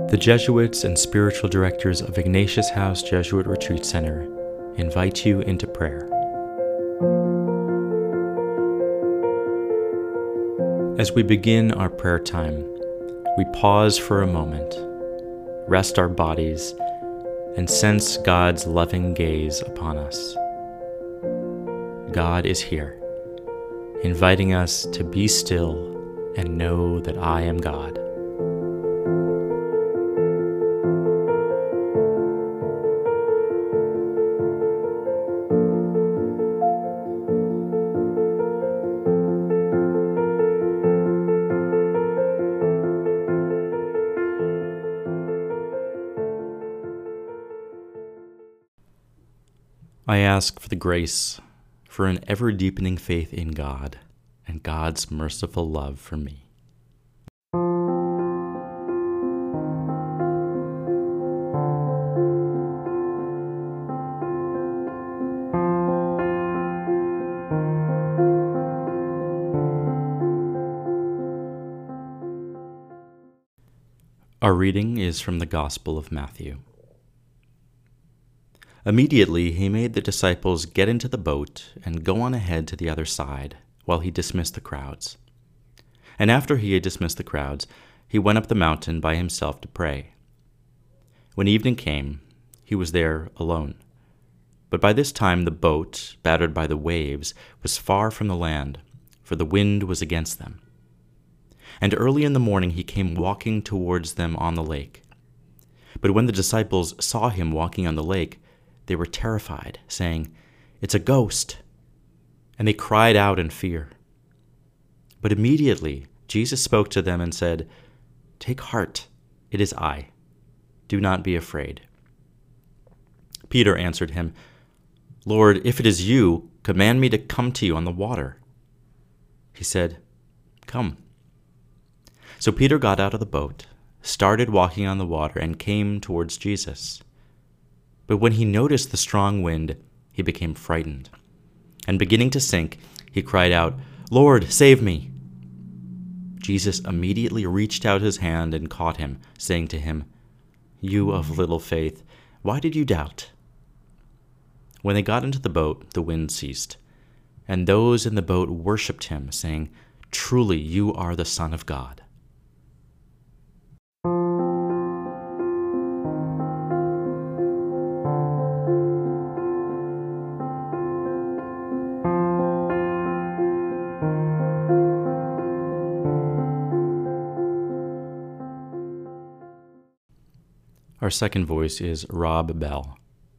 The Jesuits and spiritual directors of Ignatius House Jesuit Retreat Center invite you into prayer. As we begin our prayer time, we pause for a moment, rest our bodies, and sense God's loving gaze upon us. God is here, inviting us to be still and know that I am God. I ask for the grace for an ever-deepening faith in God and God's merciful love for me. Our reading is from the Gospel of Matthew. Immediately he made the disciples get into the boat and go on ahead to the other side, while he dismissed the crowds. And after he had dismissed the crowds, he went up the mountain by himself to pray. When evening came, he was there alone. But by this time the boat, battered by the waves, was far from the land, for the wind was against them. And early in the morning he came walking towards them on the lake. But when the disciples saw him walking on the lake, they were terrified, saying, "It's a ghost!" And they cried out in fear. But immediately Jesus spoke to them and said, "Take heart, it is I. Do not be afraid." Peter answered him, "Lord, if it is you, command me to come to you on the water." He said, "Come." So Peter got out of the boat, started walking on the water, and came towards Jesus. But when he noticed the strong wind, he became frightened. And beginning to sink, he cried out, "Lord, save me!" Jesus immediately reached out his hand and caught him, saying to him, "You of little faith, why did you doubt?" When they got into the boat, the wind ceased, and those in the boat worshipped him, saying, "Truly you are the Son of God." Our second voice is Rob Bell.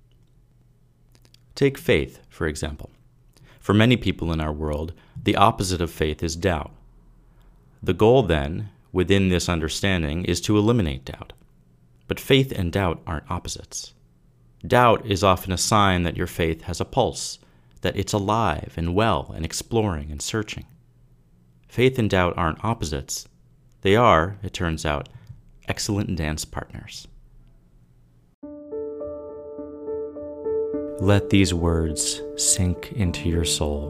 Take faith, for example. For many people in our world, the opposite of faith is doubt. The goal, then, within this understanding, is to eliminate doubt. But faith and doubt aren't opposites. Doubt is often a sign that your faith has a pulse, that it's alive and well and exploring and searching. Faith and doubt aren't opposites. They are, it turns out, excellent dance partners. Let these words sink into your soul.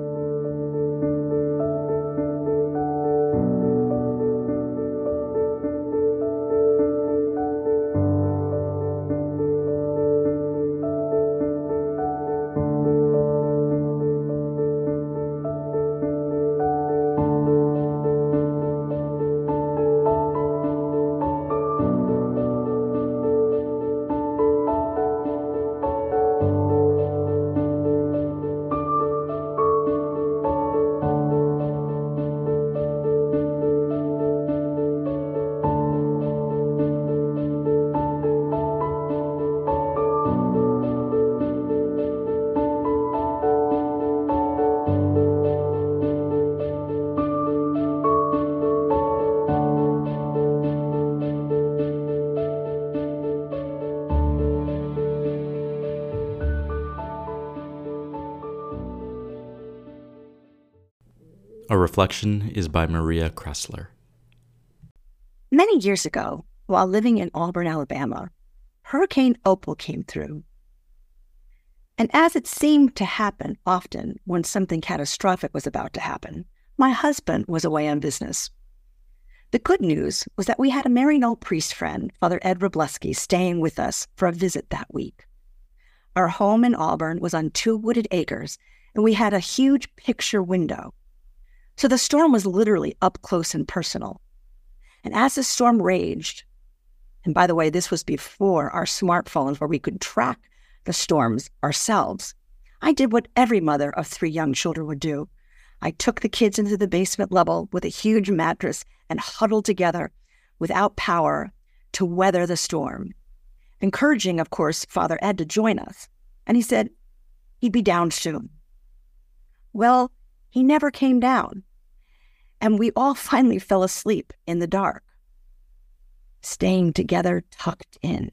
A reflection is by Maria Kressler. Many years ago, while living in Auburn, Alabama, Hurricane Opal came through. And as it seemed to happen often when something catastrophic was about to happen, my husband was away on business. The good news was that we had a Maryknoll priest friend, Father Ed Robleski, staying with us for a visit that week. Our home in Auburn was on 2 wooded acres, and we had a huge picture window. So the storm was literally up close and personal. And as the storm raged, and by the way, this was before our smartphones where we could track the storms ourselves, I did what every mother of 3 young children would do. I took the kids into the basement level with a huge mattress and huddled together without power to weather the storm, encouraging, of course, Father Ed to join us. And he said he'd be down soon. Well, he never came down, and we all finally fell asleep in the dark, staying together tucked in.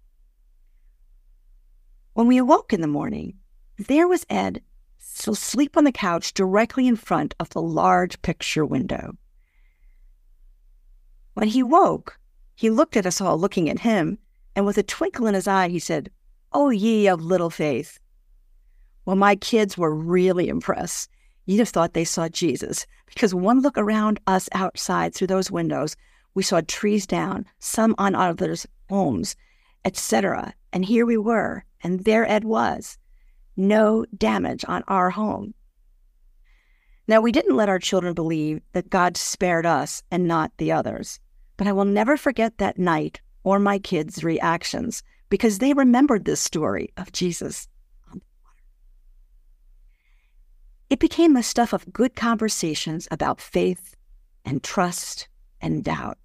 When we awoke in the morning, there was Ed still asleep on the couch directly in front of the large picture window. When he woke, he looked at us all looking at him, and with a twinkle in his eye, he said, "Oh, ye of little faith." Well, my kids were really impressed. You'd have thought they saw Jesus, because one look around us outside through those windows, we saw trees down, some on others' homes, etc. And here we were, and there Ed was. No damage on our home. Now, we didn't let our children believe that God spared us and not the others, but I will never forget that night or my kids' reactions, because they remembered this story of Jesus. It became the stuff of good conversations about faith and trust and doubt.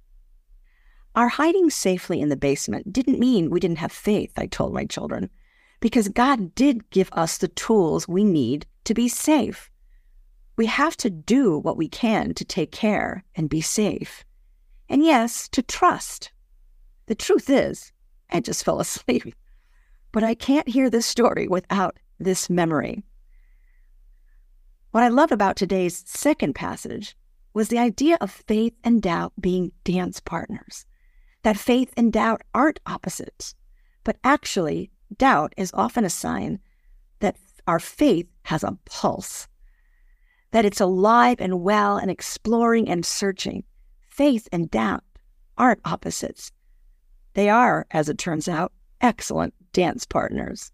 Our hiding safely in the basement didn't mean we didn't have faith, I told my children, because God did give us the tools we need to be safe. We have to do what we can to take care and be safe. And yes, to trust. The truth is, I just fell asleep. But I can't hear this story without this memory. What I love about today's second passage was the idea of faith and doubt being dance partners. That faith and doubt aren't opposites, but actually, doubt is often a sign that our faith has a pulse, that it's alive and well and exploring and searching. Faith and doubt aren't opposites. They are, as it turns out, excellent dance partners.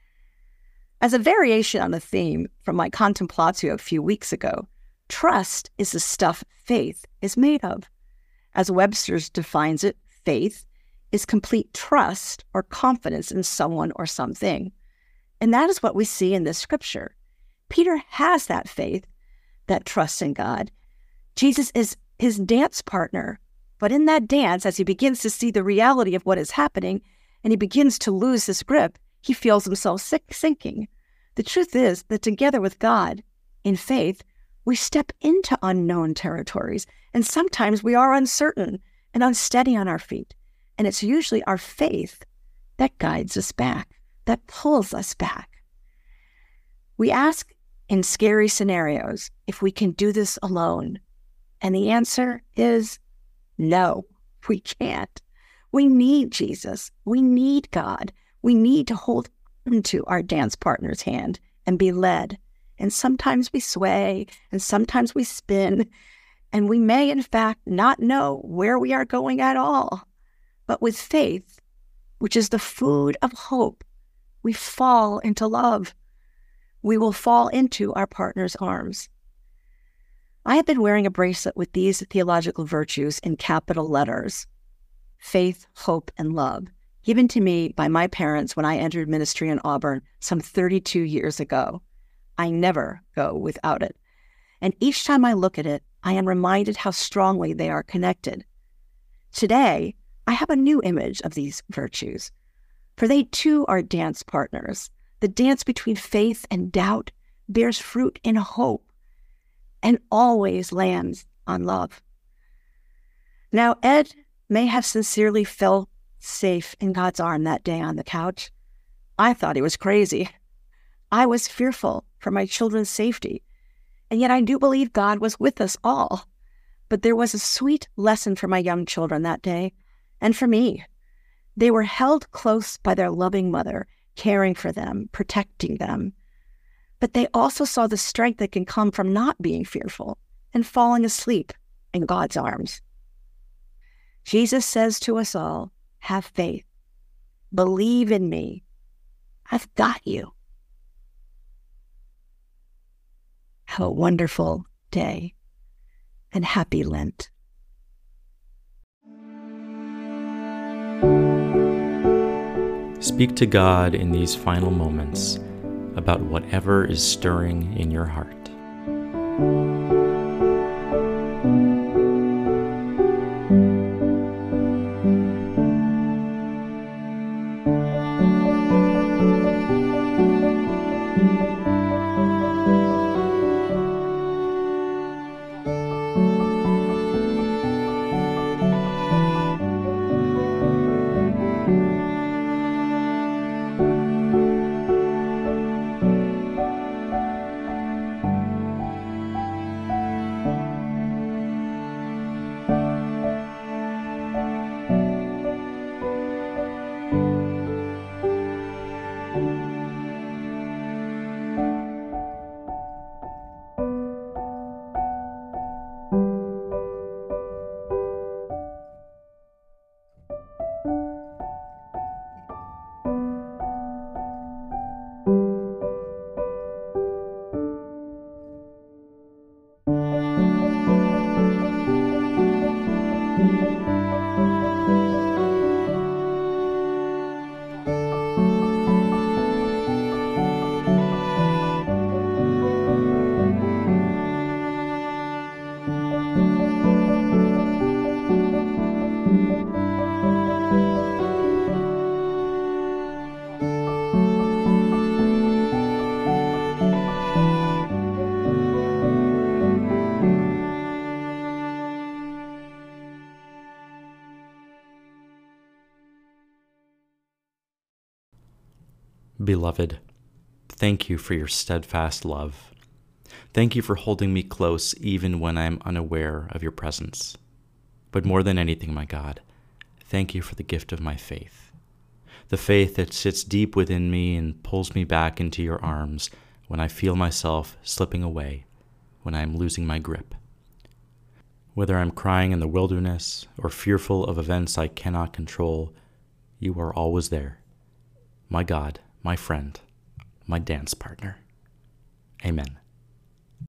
As a variation on the theme from my contemplatio a few weeks ago, trust is the stuff faith is made of. As Webster's defines it, faith is complete trust or confidence in someone or something. And that is what we see in this scripture. Peter has that faith, that trust in God. Jesus is his dance partner. But in that dance, as he begins to see the reality of what is happening and he begins to lose his grip, he feels himself sinking. The truth is that together with God, in faith, we step into unknown territories, and sometimes we are uncertain and unsteady on our feet. And it's usually our faith that guides us back, that pulls us back. We ask in scary scenarios if we can do this alone. And the answer is no, we can't. We need Jesus. We need God. We need to hold into our dance partner's hand and be led. And sometimes we sway, and sometimes we spin, and we may, in fact, not know where we are going at all. But with faith, which is the food of hope, we fall into love. We will fall into our partner's arms. I have been wearing a bracelet with these theological virtues in capital letters: faith, hope, and love, given to me by my parents when I entered ministry in Auburn some 32 years ago. I never go without it. And each time I look at it, I am reminded how strongly they are connected. Today, I have a new image of these virtues, for they too are dance partners. The dance between faith and doubt bears fruit in hope and always lands on love. Now, Ed may have sincerely felt safe in God's arm that day on the couch. I thought he was crazy. I was fearful for my children's safety, and yet I do believe God was with us all. But there was a sweet lesson for my young children that day, and for me. They were held close by their loving mother, caring for them, protecting them. But they also saw the strength that can come from not being fearful and falling asleep in God's arms. Jesus says to us all, have faith. Believe in me. I've got you. Have a wonderful day and happy Lent. Speak to God in these final moments about whatever is stirring in your heart. Beloved, thank you for your steadfast love. Thank you for holding me close even when I am unaware of your presence. But more than anything, my God, thank you for the gift of my faith. The faith that sits deep within me and pulls me back into your arms when I feel myself slipping away, when I am losing my grip. Whether I'm crying in the wilderness or fearful of events I cannot control, you are always there. My God, my friend, my dance partner. Amen.